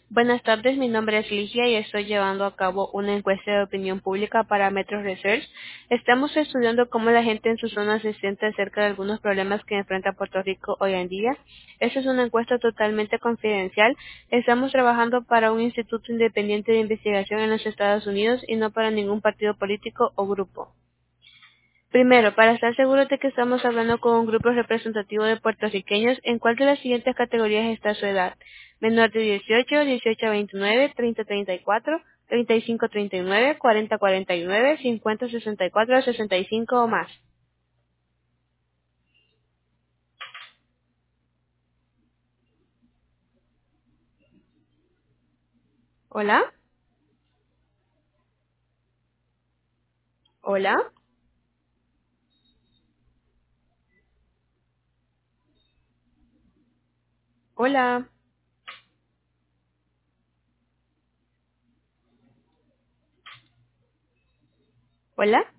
Buenas tardes, mi nombre es Ligia y estoy llevando a cabo una encuesta de opinión pública para Metro Research. Estamos estudiando cómo la gente en su zona se siente acerca de algunos problemas que enfrenta Puerto Rico hoy en día. Esta es una encuesta totalmente confidencial. Estamos trabajando para un instituto independiente de investigación en los Estados Unidos y no para ningún partido político o grupo. Primero, para estar seguros de que estamos hablando con un grupo representativo de puertorriqueños, ¿en cuál de las siguientes categorías está su edad? Menor de 18, 18 a 29, 30 a 34, 35 a 39, 40 a 49, 50 a 64 a 65 o más. ¿Hola? ¿Hola? ¿Hola? ¿Hola?